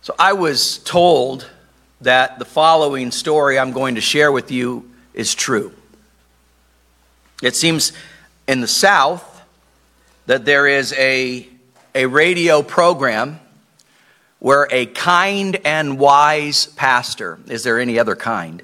So I was told that the following story I'm going to share with you is true. It seems in the South that there is a radio program where a kind and wise pastor, is there any other kind,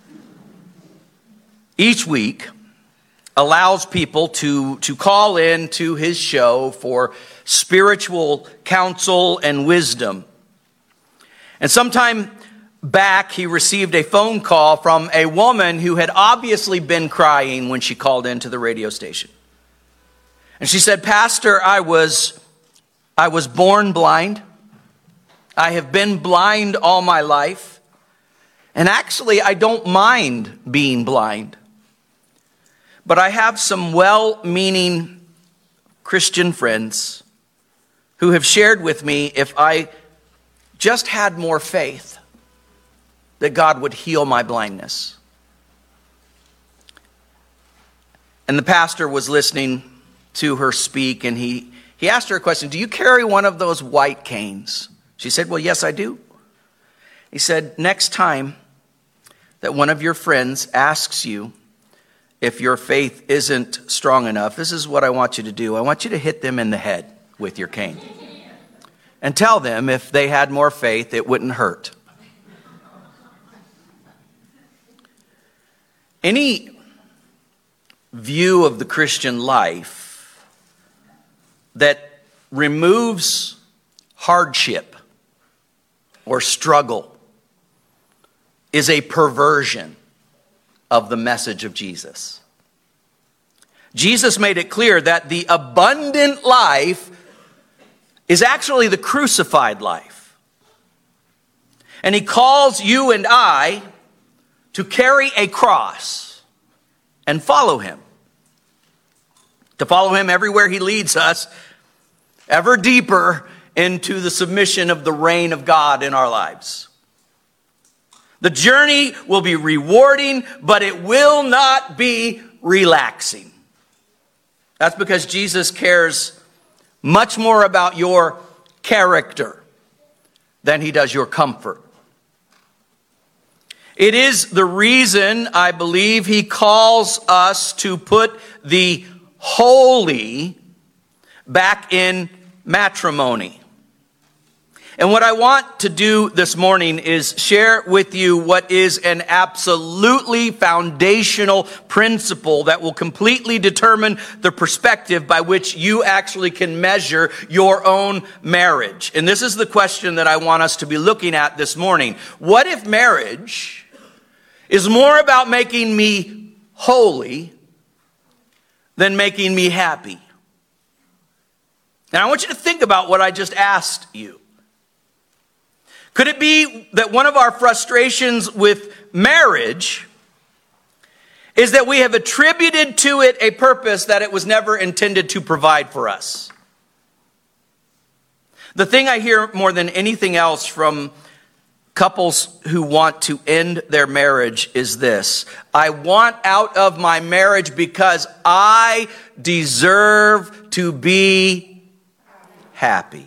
each week allows people to call in to his show for spiritual counsel and wisdom. And sometime back, he received a phone call from a woman who had obviously been crying when she called into the radio station. And she said, "Pastor, I was born blind. I have been blind all my life. And actually, I don't mind being blind. But I have some well-meaning Christian friends who have shared with me if I just had more faith that God would heal my blindness." And the pastor was listening to her speak, and he asked her a question. "Do you carry one of those white canes?" She said, "Well, yes, I do." He said, "Next time that one of your friends asks you if your faith isn't strong enough, this is what I want you to do. I want you to hit them in the head with your cane. And tell them if they had more faith, it wouldn't hurt." Any view of the Christian life that removes hardship or struggle is a perversion of the message of Jesus. Jesus made it clear that the abundant life is actually the crucified life. And he calls you and I to carry a cross and follow him. To follow him everywhere he leads us, ever deeper into the submission of the reign of God in our lives. The journey will be rewarding, but it will not be relaxing. That's because Jesus cares much more about your character than he does your comfort. It is the reason, I believe, he calls us to put the holy back in matrimony. And what I want to do this morning is share with you what is an absolutely foundational principle that will completely determine the perspective by which you actually can measure your own marriage. And this is the question that I want us to be looking at this morning. What if marriage is more about making me holy than making me happy? And I want you to think about what I just asked you. Could it be that one of our frustrations with marriage is that we have attributed to it a purpose that it was never intended to provide for us? The thing I hear more than anything else from couples who want to end their marriage is this: I want out of my marriage because I deserve to be happy.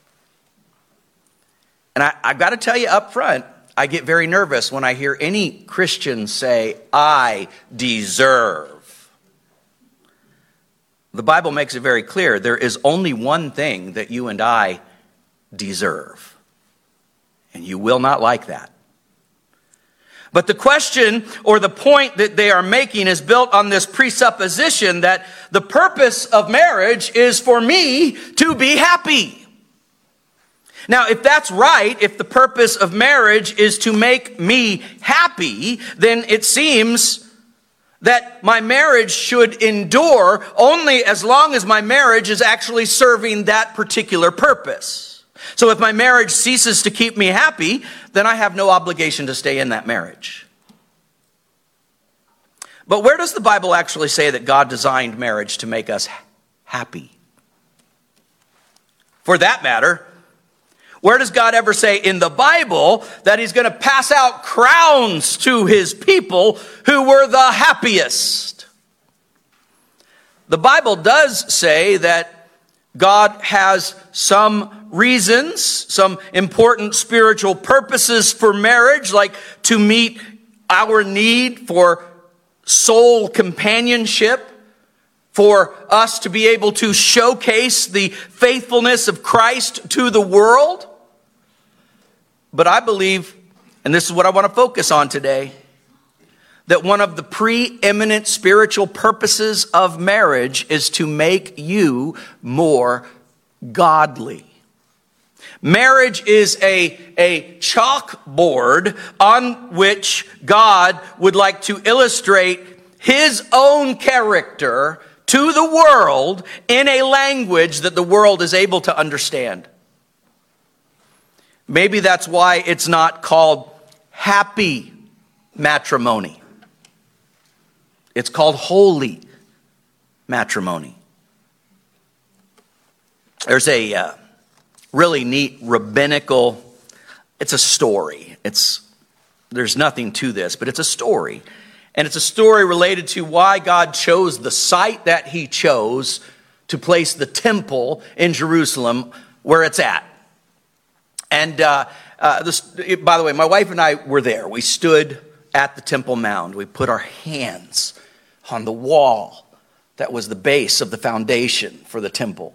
And I've got to tell you up front, I get very nervous when I hear any Christian say, "I deserve." The Bible makes it very clear there is only one thing that you and I deserve. And you will not like that. But the question or the point that they are making is built on this presupposition that the purpose of marriage is for me to be happy. Now, if that's right, if the purpose of marriage is to make me happy, then it seems that my marriage should endure only as long as my marriage is actually serving that particular purpose. So if my marriage ceases to keep me happy, then I have no obligation to stay in that marriage. But where does the Bible actually say that God designed marriage to make us happy? For that matter, where does God ever say in the Bible that he's going to pass out crowns to his people who were the happiest? The Bible does say that God has some reasons, some important spiritual purposes for marriage, like to meet our need for soul companionship, for us to be able to showcase the faithfulness of Christ to the world. But I believe, and this is what I want to focus on today, that one of the preeminent spiritual purposes of marriage is to make you more godly. Marriage is a chalkboard on which God would like to illustrate his own character to the world in a language that the world is able to understand. Maybe that's why it's not called happy matrimony. It's called holy matrimony. There's a really neat rabbinical, it's a story. There's nothing to this, but it's a story. And it's a story related to why God chose the site that he chose to place the temple in Jerusalem where it's at. And by the way, my wife and I were there. We stood at the Temple Mount. We put our hands on the wall that was the base of the foundation for the temple.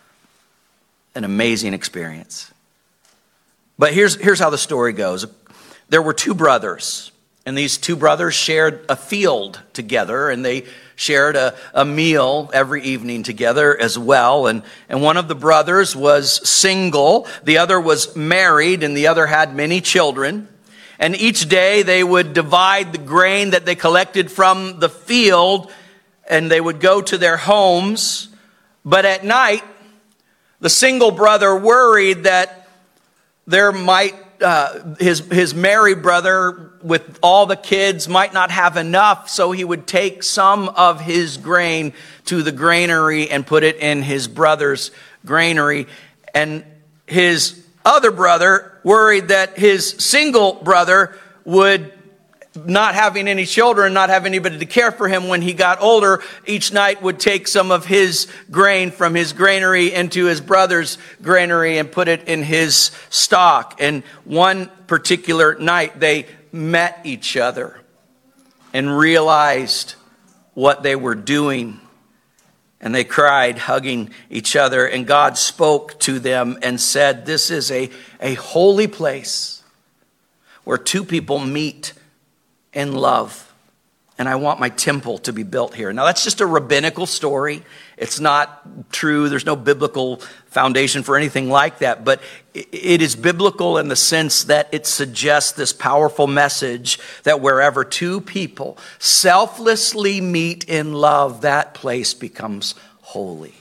An amazing experience. But here's how the story goes. There were two brothers. And these two brothers shared a field together, and they shared a meal every evening together as well. And one of the brothers was single, the other was married, and the other had many children. And each day they would divide the grain that they collected from the field, and they would go to their homes. But at night, the single brother worried that there might his married brother with all the kids might not have enough, so he would take some of his grain to the granary and put it in his brother's granary. And his other brother worried that his single brother would, not having any children, not have anybody to care for him when he got older, each night would take some of his grain from his granary into his brother's granary and put it in his stock. And one particular night they met each other and realized what they were doing. And they cried, hugging each other. And God spoke to them and said, "This is a holy place where two people meet in love, and I want my temple to be built here." Now that's just a rabbinical story. It's not true. There's no biblical foundation for anything like that, but it is biblical in the sense that it suggests this powerful message that wherever two people selflessly meet in love, that place becomes holy.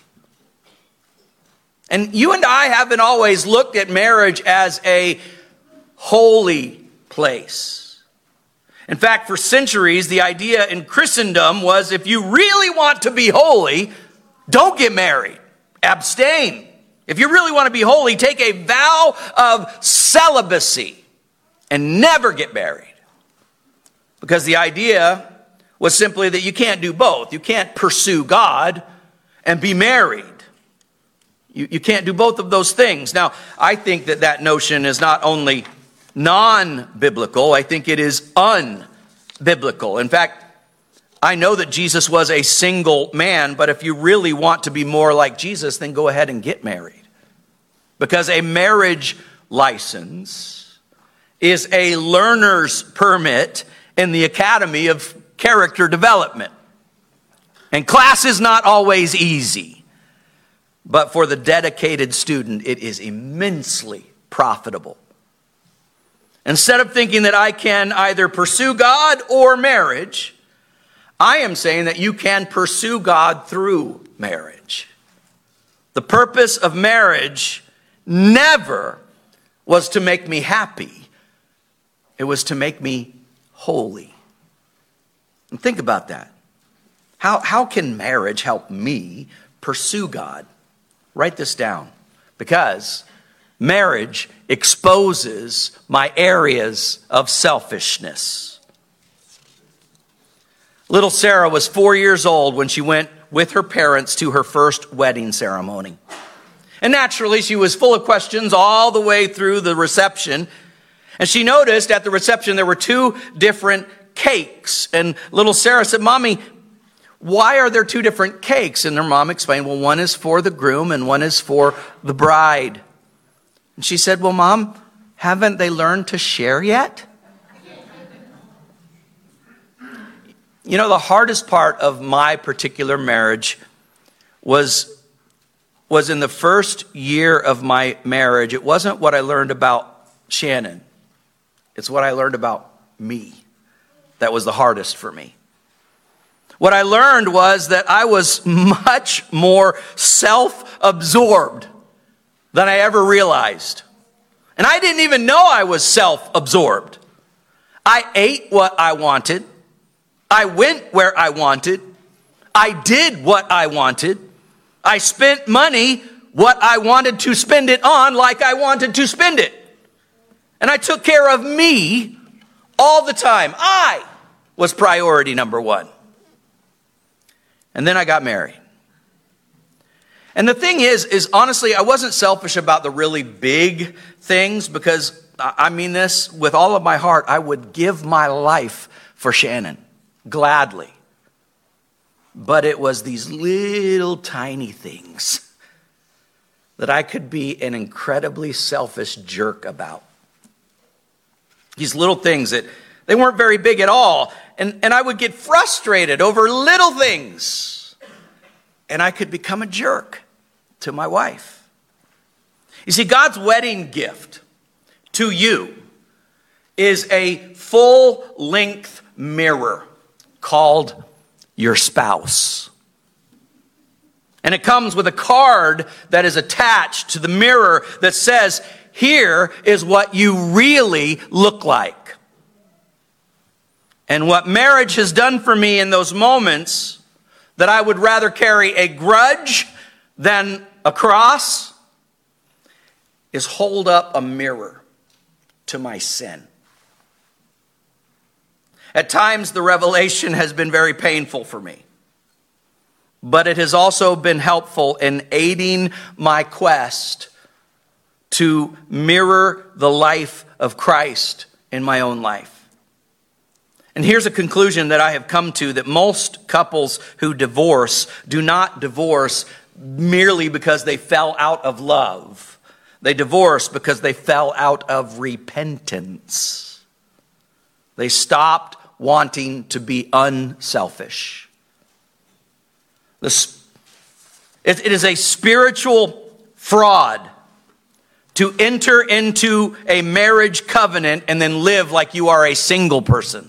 And you and I haven't always looked at marriage as a holy place. In fact, for centuries, the idea in Christendom was if you really want to be holy, don't get married. Abstain. If you really want to be holy, take a vow of celibacy and never get married. Because the idea was simply that you can't do both. You can't pursue God and be married. You can't do both of those things. Now, I think that notion is not only non-biblical, I think it is unbiblical. In fact, I know that Jesus was a single man, but if you really want to be more like Jesus, then go ahead and get married. Because a marriage license is a learner's permit in the Academy of Character Development. And class is not always easy, but for the dedicated student, it is immensely profitable. Instead of thinking that I can either pursue God or marriage, I am saying that you can pursue God through marriage. The purpose of marriage never was to make me happy. It was to make me holy. And think about that. How can marriage help me pursue God? Write this down. Because marriage exposes my areas of selfishness. Little Sarah was 4 years old when she went with her parents to her first wedding ceremony. And naturally, she was full of questions all the way through the reception. And she noticed at the reception there were 2 different cakes. And little Sarah said, "Mommy, why are there 2 different cakes?" And her mom explained, "Well, one is for the groom and one is for the bride." And she said, "Well, Mom, haven't they learned to share yet?" You know, the hardest part of my particular marriage was in the first year of my marriage. It wasn't what I learned about Shannon. It's what I learned about me. That was the hardest for me. What I learned was that I was much more self-absorbed than I ever realized. And I didn't even know I was self-absorbed. I ate what I wanted. I went where I wanted. I did what I wanted. I spent money what I wanted to spend it on like I wanted to spend it. And I took care of me all the time. I was priority number 1. And then I got married. And the thing is honestly, I wasn't selfish about the really big things, because I mean this with all of my heart. I would give my life for Shannon, gladly. But it was these little tiny things that I could be an incredibly selfish jerk about. These little things that they weren't very big at all. And I would get frustrated over little things. And I could become a jerk to my wife. You see, God's wedding gift to you is a full-length mirror called your spouse. And it comes with a card that is attached to the mirror that says, "Here is what you really look like." And what marriage has done for me in those moments that I would rather carry a grudge than a cross is hold up a mirror to my sin. At times, the revelation has been very painful for me, but it has also been helpful in aiding my quest to mirror the life of Christ in my own life. And here's a conclusion that I have come to, that most couples who divorce do not divorce merely because they fell out of love. They divorce because they fell out of repentance. They stopped wanting to be unselfish. It is a spiritual fraud to enter into a marriage covenant and then live like you are a single person.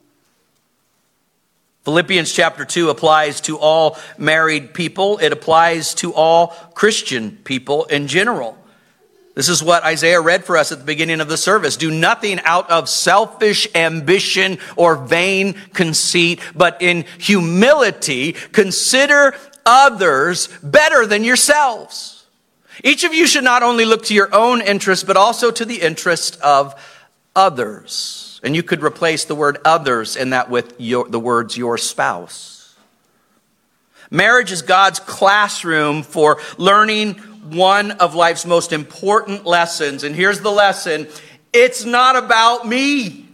Philippians chapter 2 applies to all married people. It applies to all Christian people in general. This is what Isaiah read for us at the beginning of the service. "Do nothing out of selfish ambition or vain conceit, but in humility consider others better than yourselves." Each of you should not only look to your own interest, but also to the interest of others. And you could replace the word others in that with the words your spouse. Marriage is God's classroom for learning one of life's most important lessons. And here's the lesson: it's not about me.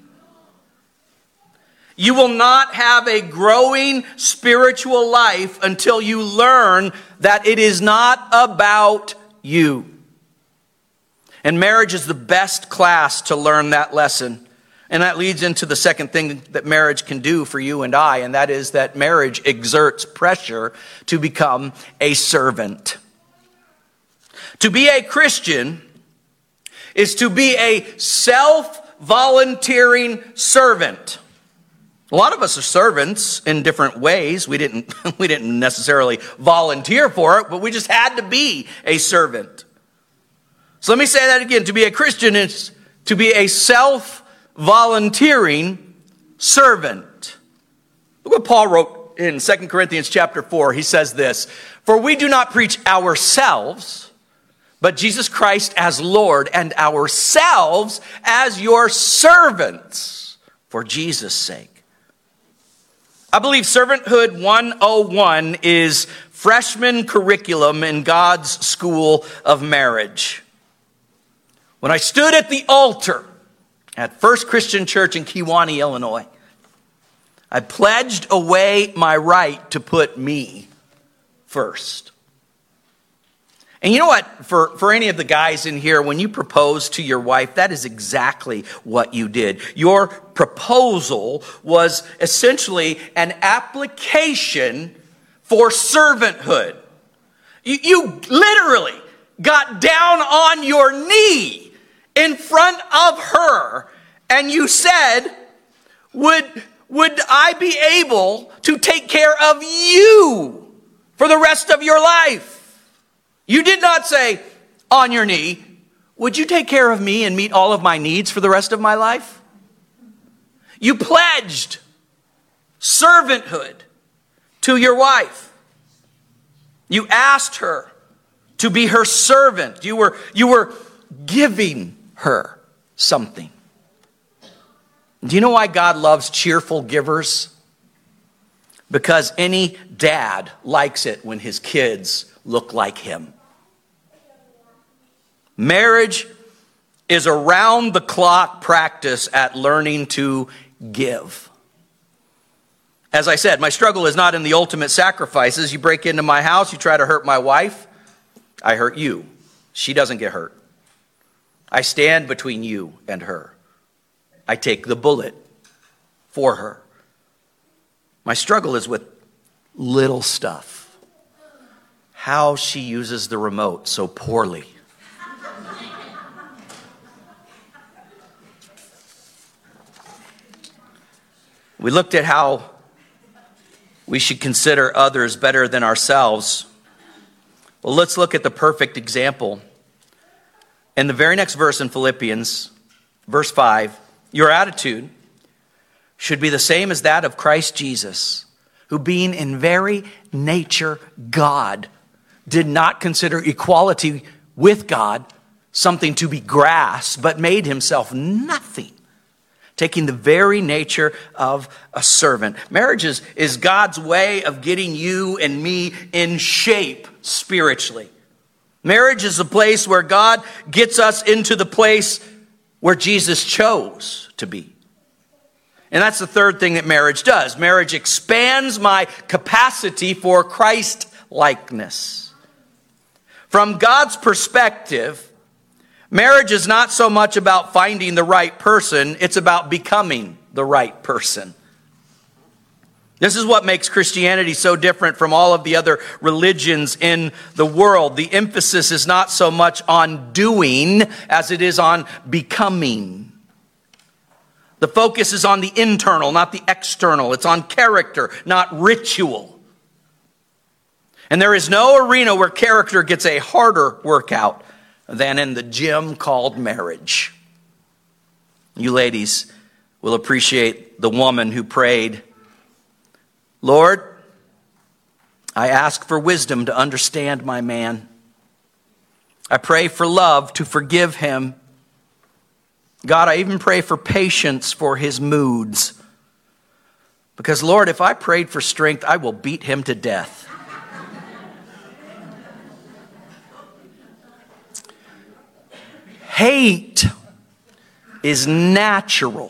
You will not have a growing spiritual life until you learn that it is not about you. And marriage is the best class to learn that lesson. And that leads into the second thing that marriage can do for you and I, and that is that marriage exerts pressure to become a servant. To be a Christian is to be a self-volunteering servant. A lot of us are servants in different ways. We didn't necessarily volunteer for it, but we just had to be a servant. So let me say that again. To be a Christian is to be a self-volunteering servant. Look what Paul wrote in 2 Corinthians chapter 4. He says this: "For we do not preach ourselves, but Jesus Christ as Lord, and ourselves as your servants for Jesus' sake." I believe Servanthood 101 is freshman curriculum in God's school of marriage. When I stood at the altar at First Christian Church in Kewanee, Illinois, I pledged away my right to put me first. And you know what? For any of the guys in here, when you propose to your wife, that is exactly what you did. Your proposal was essentially an application for servanthood. You literally got down on your knee in front of her and you said, would I be able to take care of you for the rest of your life? You did not say on your knee, would you take care of me and meet all of my needs for the rest of my life? You pledged servanthood to your wife. You asked her to be her servant. You were giving her something. Do you know why God loves cheerful givers? Because any dad likes it when his kids look like him. Marriage is a round-the-clock practice at learning to give. As I said, my struggle is not in the ultimate sacrifices. You break into my house, you try to hurt my wife, I hurt you. She doesn't get hurt. I stand between you and her. I take the bullet for her. My struggle is with little stuff. How she uses the remote so poorly. We looked at how we should consider others better than ourselves. Well, let's look at the perfect example. In the very next verse in Philippians, verse 5, your attitude should be the same as that of Christ Jesus, who being in very nature God, did not consider equality with God something to be grasped, but made himself nothing, taking the very nature of a servant. Marriage is God's way of getting you and me in shape spiritually. Marriage is a place where God gets us into the place where Jesus chose to be. And that's the third thing that marriage does. Marriage expands my capacity for Christ-likeness. From God's perspective, marriage is not so much about finding the right person, it's about becoming the right person. This is what makes Christianity so different from all of the other religions in the world. The emphasis is not so much on doing as it is on becoming. The focus is on the internal, not the external. It's on character, not ritual. And there is no arena where character gets a harder workout than in the gym called marriage. You ladies will appreciate the woman who prayed, Lord, I ask for wisdom to understand my man. I pray for love to forgive him. God, I even pray for patience for his moods. Because, Lord, if I prayed for strength, I will beat him to death. Hate is natural.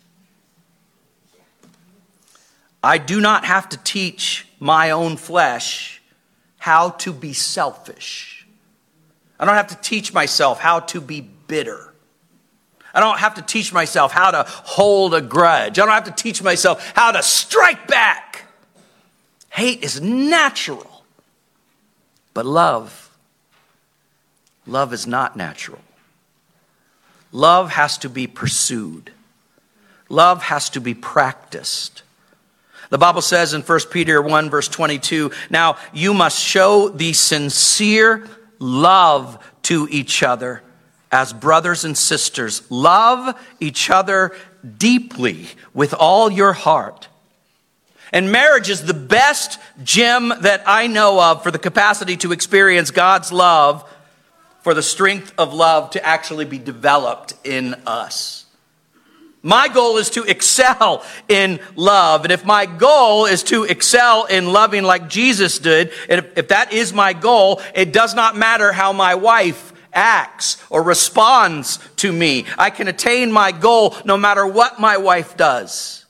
I do not have to teach my own flesh how to be selfish. I don't have to teach myself how to be bitter. I don't have to teach myself how to hold a grudge. I don't have to teach myself how to strike back. Hate is natural. But love is not natural. Love has to be pursued. Love has to be practiced. The Bible says in 1 Peter 1 verse 22, now you must show the sincere love to each other as brothers and sisters. Love each other deeply with all your heart. And marriage is the best gym that I know of for the capacity to experience God's love, for the strength of love to actually be developed in us. My goal is to excel in love. And if my goal is to excel in loving like Jesus did, and if that is my goal, it does not matter how my wife acts or responds to me. I can attain my goal no matter what my wife does.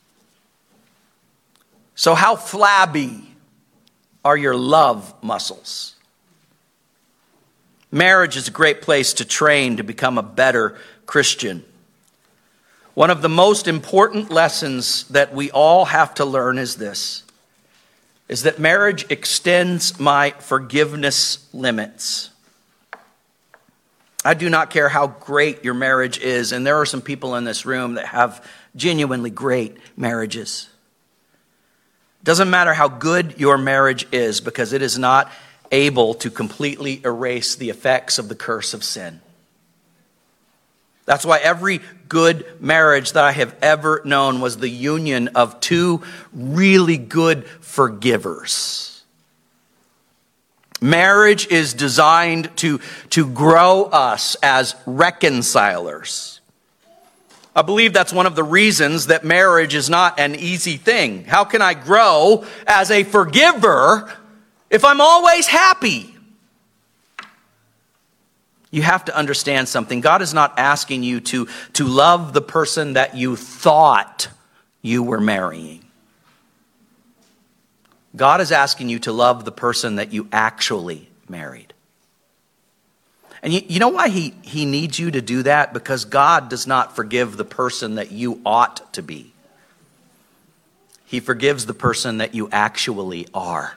So how flabby are your love muscles? Marriage is a great place to train to become a better Christian. One of the most important lessons that we all have to learn is this, is that marriage extends my forgiveness limits. I do not care how great your marriage is, and there are some people in this room that have genuinely great marriages. Doesn't matter how good your marriage is, because it is not able to completely erase the effects of the curse of sin. That's why every good marriage that I have ever known was the union of two really good forgivers. Marriage is designed to grow us as reconcilers. I believe that's one of the reasons that marriage is not an easy thing. How can I grow as a forgiver if I'm always happy? You have to understand something. God is not asking you to love the person that you thought you were marrying. God is asking you to love the person that you actually married. And you know why he needs you to do that? Because God does not forgive the person that you ought to be. He forgives the person that you actually are.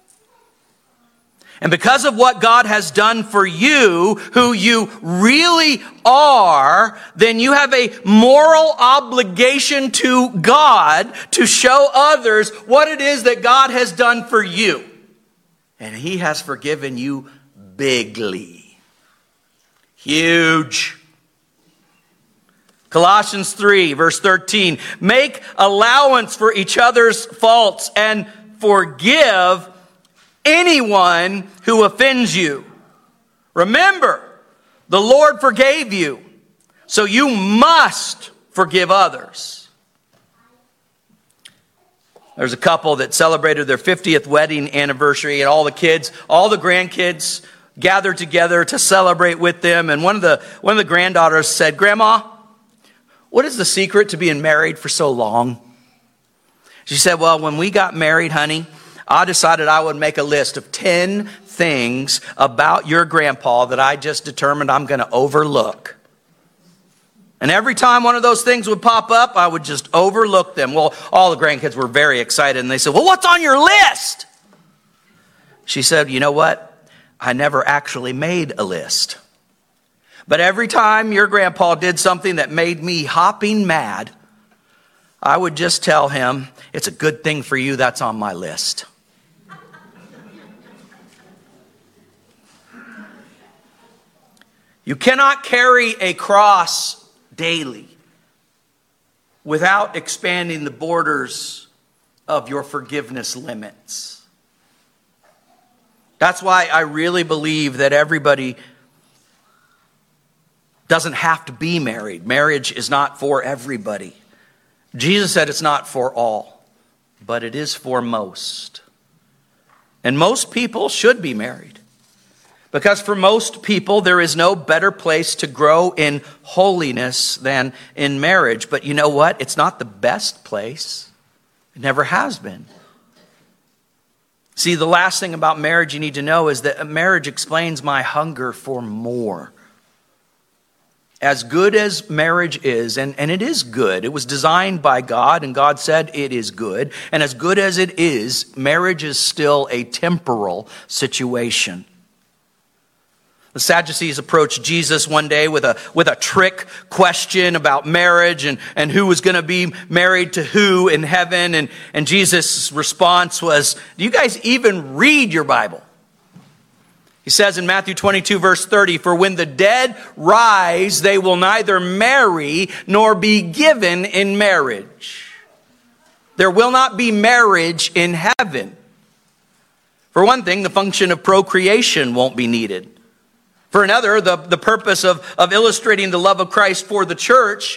And because of what God has done for you, who you really are, then you have a moral obligation to God to show others what it is that God has done for you. And He has forgiven you bigly. Huge. Colossians 3, verse 13. Make allowance for each other's faults and forgive anyone who offends you. Remember, the Lord forgave you, so you must forgive others. There's a couple that celebrated their 50th wedding anniversary, and all the kids, all the grandkids gathered together to celebrate with them. And one of the granddaughters said, "Grandma, what is the secret to being married for so long?" She said, "Well, when we got married, honey, I decided I would make a list of 10 things about your grandpa that I just determined I'm going to overlook. And every time one of those things would pop up, I would just overlook them." Well, all the grandkids were very excited, and they said, "Well, what's on your list?" She said, "You know what? I never actually made a list. But every time your grandpa did something that made me hopping mad, I would just tell him, 'It's a good thing for you that's on my list.'" You cannot carry a cross daily without expanding the borders of your forgiveness limits. That's why I really believe that everybody doesn't have to be married. Marriage is not for everybody. Jesus said it's not for all, but it is for most. And most people should be married. Because for most people, there is no better place to grow in holiness than in marriage. But you know what? It's not the best place. It never has been. See, the last thing about marriage you need to know is that marriage explains my hunger for more. As good as marriage is, and it is good, it was designed by God, and God said it is good. And as good as it is, marriage is still a temporal situation. The Sadducees approached Jesus one day with a trick question about marriage and who was going to be married to who in heaven. And Jesus' response was, "Do you guys even read your Bible?" He says in Matthew 22, verse 30, "For when the dead rise, they will neither marry nor be given in marriage." There will not be marriage in heaven. For one thing, the function of procreation won't be needed. For another, the purpose of illustrating the love of Christ for the church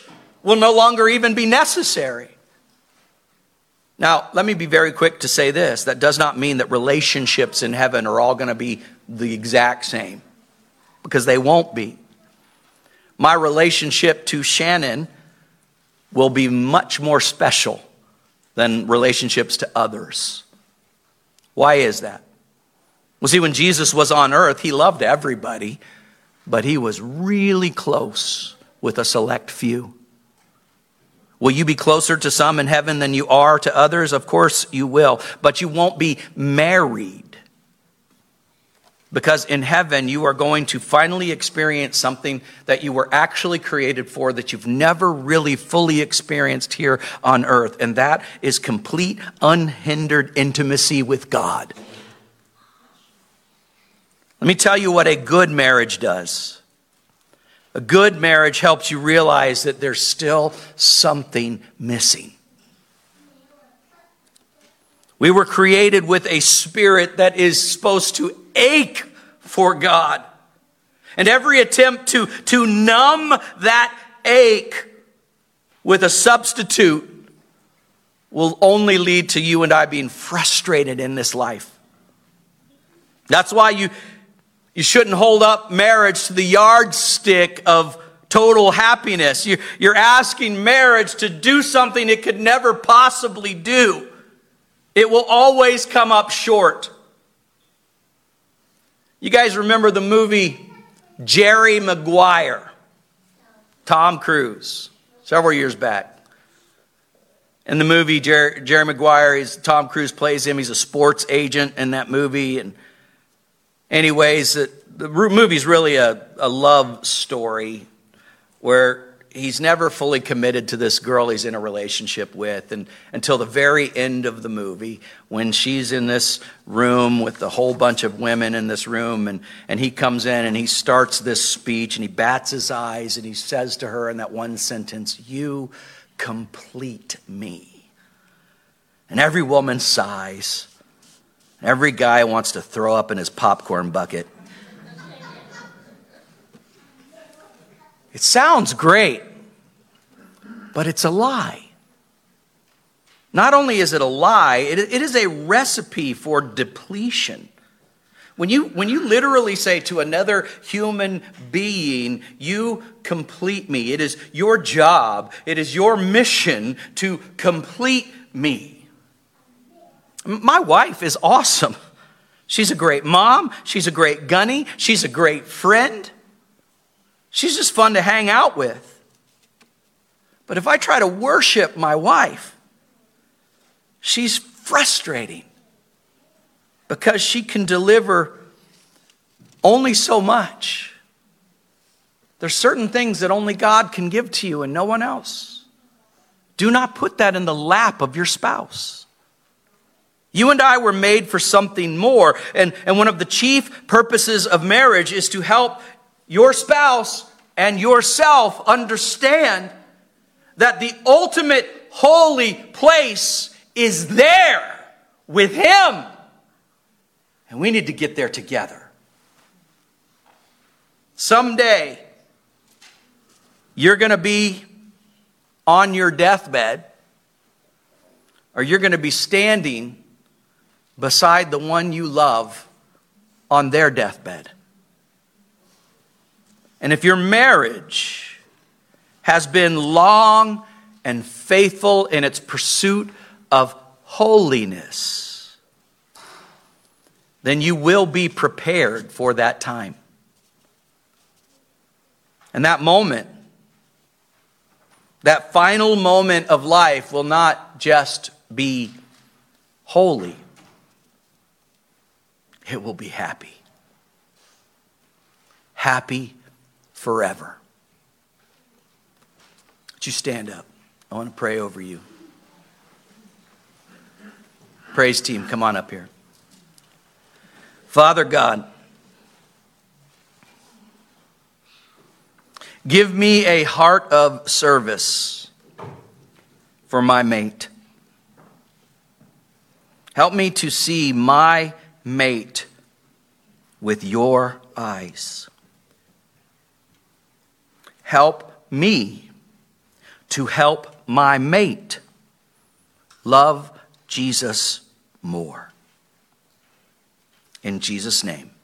will no longer even be necessary. Now, let me be very quick to say this. That does not mean that relationships in heaven are all going to be the exact same, because they won't be. My relationship to Shannon will be much more special than relationships to others. Why is that? Well, see, when Jesus was on earth, he loved everybody, but he was really close with a select few. Will you be closer to some in heaven than you are to others? Of course you will, but you won't be married. Because in heaven, you are going to finally experience something that you were actually created for, that you've never really fully experienced here on earth. And that is complete, unhindered intimacy with God. Let me tell you what a good marriage does. A good marriage helps you realize that there's still something missing. We were created with a spirit that is supposed to ache for God. And every attempt to numb that ache with a substitute will only lead to you and I being frustrated in this life. That's why you shouldn't hold up marriage to the yardstick of total happiness. You're asking marriage to do something it could never possibly do. It will always come up short. You guys remember the movie Jerry Maguire? Tom Cruise, several years back. In the movie, Jerry Maguire, Tom Cruise plays him. He's a sports agent in that movie. And anyways, the movie's really a love story where he's never fully committed to this girl he's in a relationship with, and until the very end of the movie, when she's in this room with a whole bunch of women in this room, and he comes in and he starts this speech and he bats his eyes and he says to her in that one sentence, "You complete me." And every woman sighs. Every guy wants to throw up in his popcorn bucket. It sounds great, but it's a lie. Not only is it a lie, it is a recipe for depletion. When you literally say to another human being, "You complete me," it is your job, it is your mission to complete me. My wife is awesome. She's a great mom. She's a great gunny. She's a great friend. She's just fun to hang out with. But if I try to worship my wife, she's frustrating because she can deliver only so much. There's certain things that only God can give to you and no one else. Do not put that in the lap of your spouse. You and I were made for something more. And one of the chief purposes of marriage is to help your spouse and yourself understand that the ultimate holy place is there with Him. And we need to get there together. Someday, you're going to be on your deathbed, or you're going to be standing beside the one you love on their deathbed. And if your marriage has been long and faithful in its pursuit of holiness, then you will be prepared for that time. And that moment, that final moment of life, will not just be holy. It will be happy. Happy forever. Would you stand up? I want to pray over you. Praise team, come on up here. Father God, give me a heart of service for my mate. Help me to see my mate with your eyes. Help me to help my mate love Jesus more. In Jesus' name.